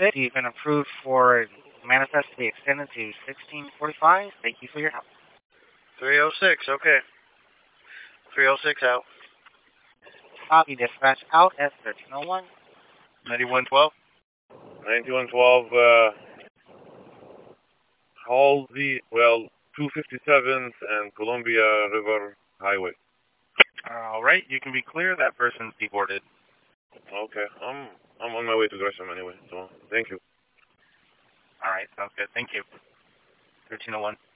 306, you've been approved for manifest to be extended to 1645. Thank you for your help. 306, okay. 306 out. Copy, dispatch out at 1301. 9112. 9112, Halsey, 257th and Columbia River Highway. All right, you can be clear. That person's deported. Okay, I'm on my way to Gresham anyway, so thank you. All right, sounds good. Thank you. 1301.